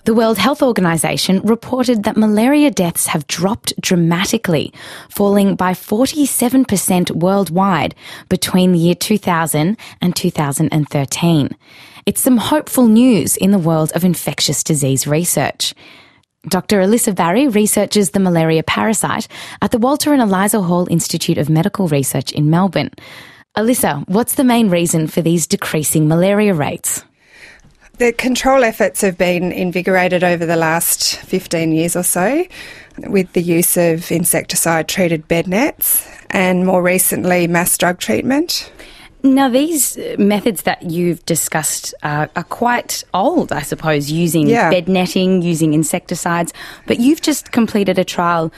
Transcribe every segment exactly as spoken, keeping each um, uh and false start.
The World Health Organization reported that malaria deaths have dropped dramatically, falling by forty-seven percent worldwide between the year two thousand and two thousand thirteen. It's some hopeful news in the world of infectious disease research. Doctor Alyssa Barry researches the malaria parasite at the Walter and Eliza Hall Institute of Medical Research in Melbourne. Alyssa, what's the main reason for these decreasing malaria rates? The control efforts have been invigorated over the last fifteen years or so with the use of insecticide-treated bed nets and more recently mass drug treatment. Now, these methods that you've discussed are, are quite old, I suppose, using yeah. bed netting, using insecticides, but you've just completed a trial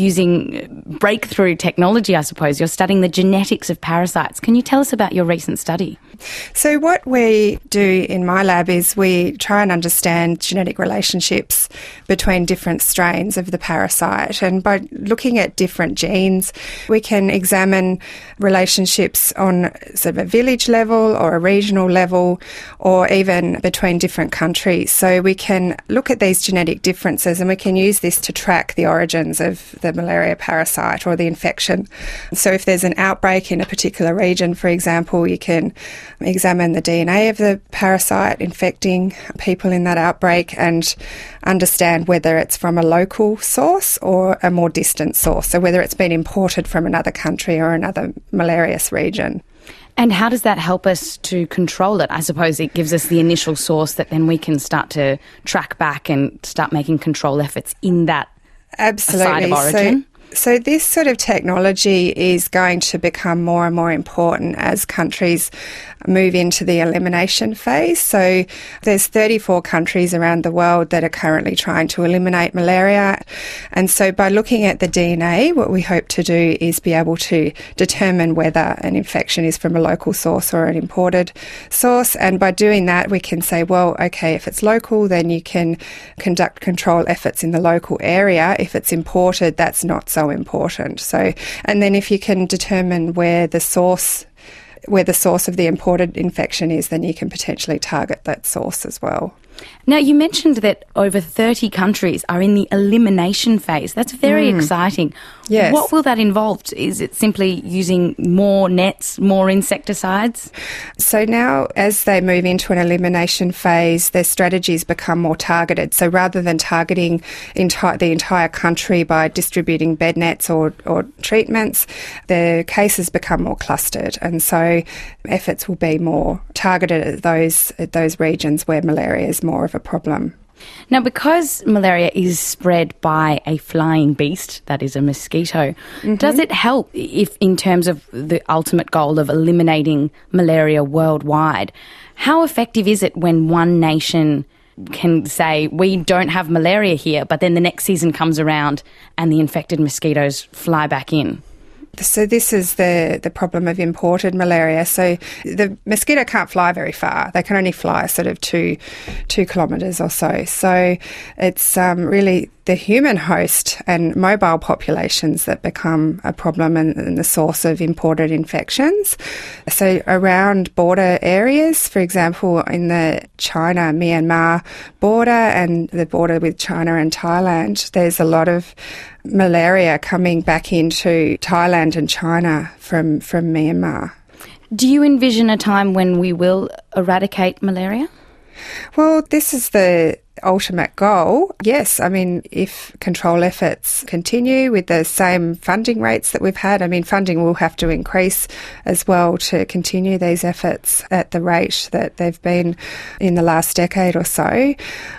using breakthrough technology, I suppose. You're studying the genetics of parasites. Can you tell us about your recent study? So what we do in my lab is we try and understand genetic relationships between different strains of the parasite. And by looking at different genes, we can examine relationships on sort of a village level or a regional level or even between different countries. So we can look at these genetic differences and we can use this to track the origins of the malaria parasite or the infection. So if there's an outbreak in a particular region, for example, you can examine the D N A of the parasite infecting people in that outbreak and understand whether it's from a local source or a more distant source, so whether it's been imported from another country or another malarious region. And how does that help us to control it? I suppose it gives us the initial source that then we can start to track back and start making control efforts in that Absolutely. site of origin. So, so this sort of technology is going to become more and more important as countries move into the elimination phase. So there's thirty-four countries around the world that are currently trying to eliminate malaria. And so by looking at the D N A, what we hope to do is be able to determine whether an infection is from a local source or an imported source. And by doing that, we can say, well, okay, if it's local, then you can conduct control efforts in the local area. If it's imported, that's not so important. So, and then if you can determine where the source where the source of the imported infection is, then you can potentially target that source as well. Now, you mentioned that over thirty countries are in the elimination phase. That's very mm. exciting. Yes. What will that involve? Is it simply using more nets, more insecticides? So now, as they move into an elimination phase, their strategies become more targeted. So rather than targeting enti- the entire country by distributing bed nets or, or treatments, the cases become more clustered. And so efforts will be more targeted at those, at those regions where malaria is more of a problem. Now, because malaria is spread by a flying beast, that is a mosquito, mm-hmm. does it help if, in terms of the ultimate goal of eliminating malaria worldwide, how effective is it when one nation can say, we don't have malaria here, but then the next season comes around and the infected mosquitoes fly back in? So this is the, the problem of imported malaria. So the mosquito can't fly very far. They can only fly sort of two two kilometres or so. So it's um, really the human host and mobile populations that become a problem and, and the source of imported infections. So around border areas, for example, in the China-Myanmar border and the border with China and Thailand, there's a lot of malaria coming back into Thailand and China from, from Myanmar. Do you envision a time when we will eradicate malaria? Well, this is the ultimate goal. Yes, I mean, if control efforts continue with the same funding rates that we've had, I mean, funding will have to increase as well to continue these efforts at the rate that they've been in the last decade or so.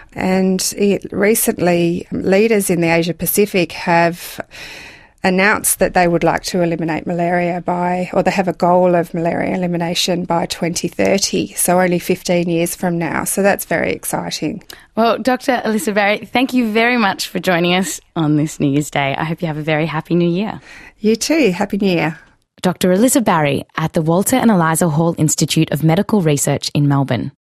And it, recently, leaders in the Asia Pacific have announced that they would like to eliminate malaria by, or they have a goal of malaria elimination by twenty thirty, so only fifteen years from now. So that's very exciting. Well, Doctor Alyssa Barry, thank you very much for joining us on this New Year's Day. I hope you have a very happy New Year. You too. Happy New Year. Doctor Alyssa Barry at the Walter and Eliza Hall Institute of Medical Research in Melbourne.